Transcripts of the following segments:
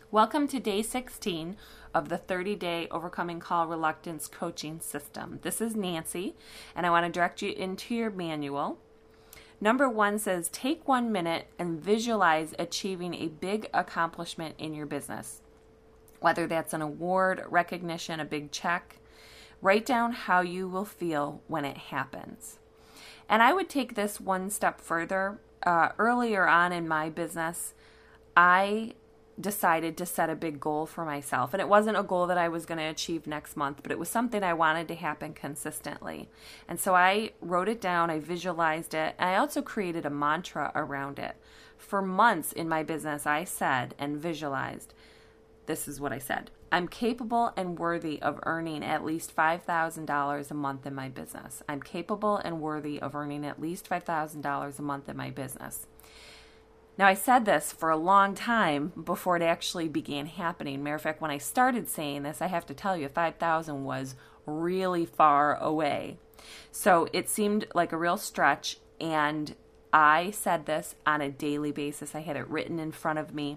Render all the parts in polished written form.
Welcome to day 16 of the 30-day Overcoming Call Reluctance coaching system. This is Nancy, and I want to direct you into your manual. Number 1 says, take 1 minute and visualize achieving a big accomplishment in your business. Whether that's an award, recognition, a big check, write down how you will feel when it happens. And I would take this one step further. Earlier on in my business, I decided to set a big goal for myself. And it wasn't a goal that I was going to achieve next month, but it was something I wanted to happen consistently. And so I wrote it down, I visualized it, and I also created a mantra around it. For months in my business, I said and visualized, this is what I said: I'm capable and worthy of earning at least $5,000 a month in my business. I'm capable and worthy of earning at least $5,000 a month in my business. Now, I said this for a long time before it actually began happening. Matter of fact, when I started saying this, I have to tell you, 5,000 was really far away. So it seemed like a real stretch, and I said this on a daily basis. I had it written in front of me.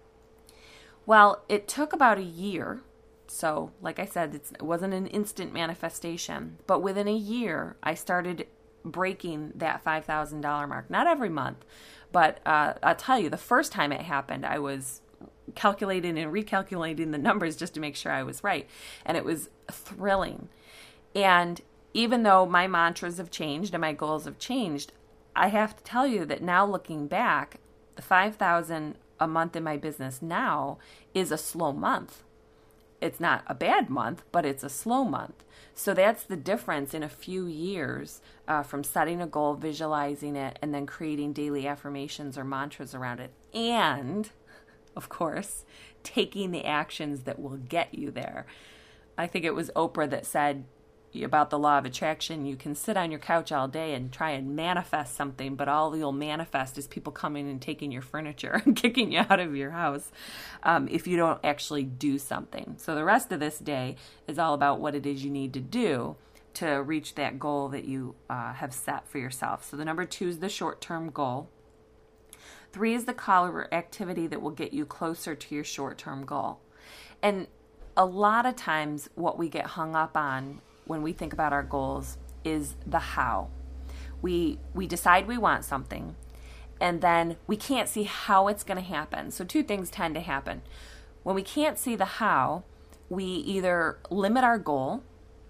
Well, it took about a year. So, like I said, it wasn't an instant manifestation. But within a year, I started breaking that $5,000 mark. Not every month, but I'll tell you, the first time it happened, I was calculating and recalculating the numbers just to make sure I was right. And it was thrilling. And even though my mantras have changed and my goals have changed, I have to tell you that now looking back, the $5,000 a month in my business now is a slow month. It's not a bad month, but it's a slow month. So that's the difference in a few years from setting a goal, visualizing it, and then creating daily affirmations or mantras around it. And, of course, taking the actions that will get you there. I think it was Oprah that said about the law of attraction, you can sit on your couch all day and try and manifest something, but all you'll manifest is people coming and taking your furniture and kicking you out of your house if you don't actually do something. So the rest of this day is all about what it is you need to do to reach that goal that you have set for yourself. So the number 2 is the short-term goal. 3 is the call or activity that will get you closer to your short-term goal. And a lot of times what we get hung up on when we think about our goals is the how. We decide we want something, and then we can't see how it's going to happen. So 2 things tend to happen. When we can't see the how, we either limit our goal,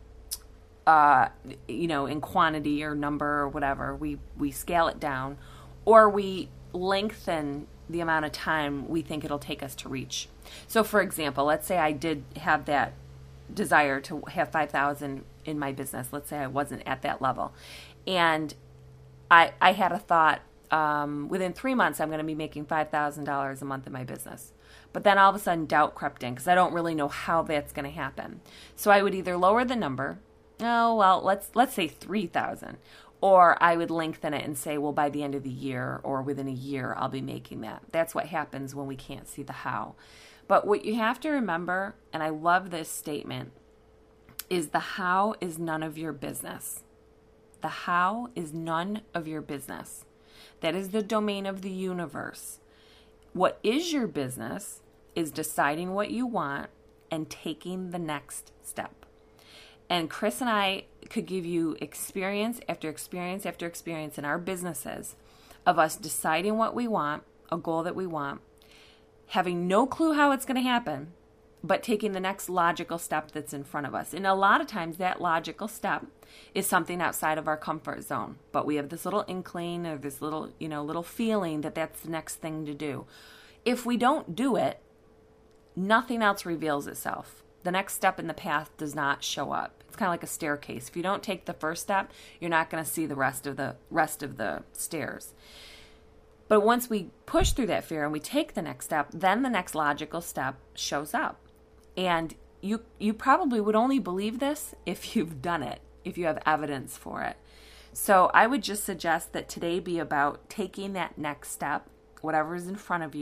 in quantity or number or whatever. We scale it down, or we lengthen the amount of time we think it'll take us to reach. So for example, let's say I did have that desire to have 5,000 in my business. Let's say I wasn't at that level. And I had a thought, within 3 months, I'm going to be making $5,000 a month in my business. But then all of a sudden doubt crept in because I don't really know how that's going to happen. So I would either lower the number, let's say 3,000, or I would lengthen it and say, well, by the end of the year or within a year, I'll be making that. That's what happens when we can't see the how. But what you have to remember, and I love this statement, is the how is none of your business. The how is none of your business. That is the domain of the universe. What is your business is deciding what you want and taking the next step. And Chris and I could give you experience after experience after experience in our businesses of us deciding what we want, a goal that we want, having no clue how it's going to happen, but taking the next logical step that's in front of us. And a lot of times that logical step is something outside of our comfort zone, but we have this little inkling or this little feeling that that's the next thing to do. If we don't do it, nothing else reveals itself. The next step in the path does not show up. It's kind of like a staircase. If you don't take the first step, you're not going to see the rest of the stairs. But once we push through that fear and we take the next step, then the next logical step shows up. And you probably would only believe this if you've done it, if you have evidence for it. So I would just suggest that today be about taking that next step, whatever is in front of you,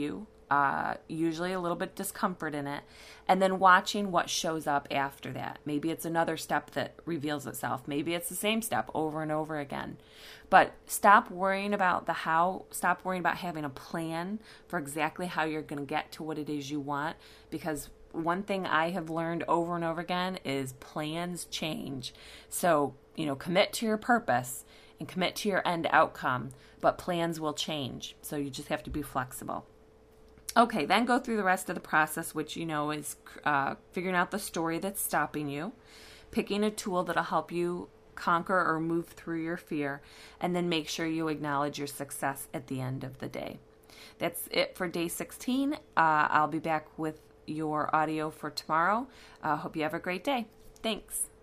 usually a little bit discomfort in it, and then watching what shows up after that. Maybe it's another step that reveals itself. Maybe it's the same step over and over again. But stop worrying about the how. Stop worrying about having a plan for exactly how you're going to get to what it is you want, because one thing I have learned over and over again is plans change. So, commit to your purpose and commit to your end outcome, but plans will change. So you just have to be flexible. Okay, then go through the rest of the process, which is figuring out the story that's stopping you, picking a tool that'll help you conquer or move through your fear, and then make sure you acknowledge your success at the end of the day. That's it for day 16. I'll be back with your audio for tomorrow. Hope you have a great day. Thanks.